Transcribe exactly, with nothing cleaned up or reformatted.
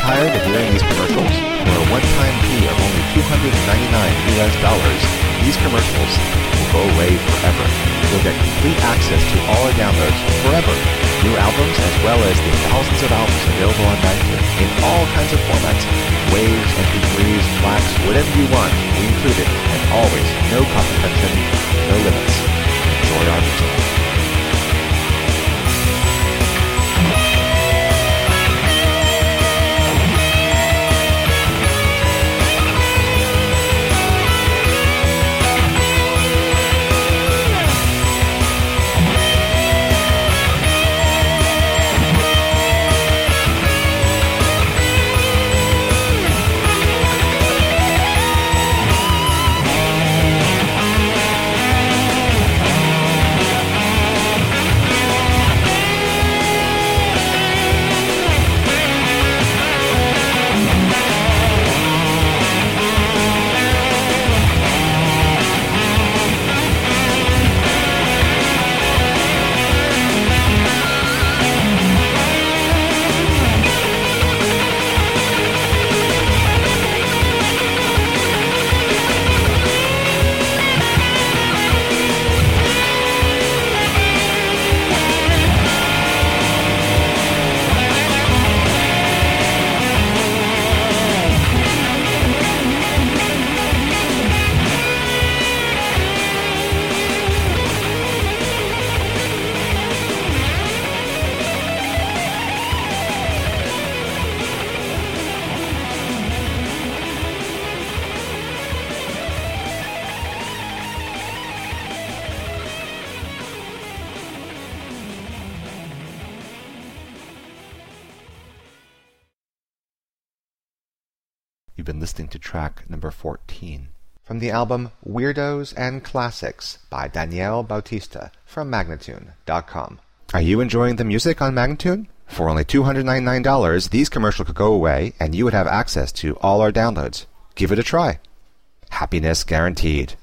Tired of hearing these commercials? For a one-time fee of only two hundred ninety-nine U S dollars, these commercials will go away forever. You'll get complete access to all our downloads forever. New albums as well as the thousands of albums available on Magnatune in all kinds of formats. Waves, M P threes, FLACs, whatever you want, we include it. And always, no cost protection, no limits. Enjoy our music. You've been listening to track number fourteen from the album Weirdos and Classics by Danielle Bautista from Magnatune dot com. Are you enjoying the music on Magnatune? For only two hundred ninety-nine dollars, these commercials could go away and you would have access to all our downloads. Give it a try. Happiness guaranteed.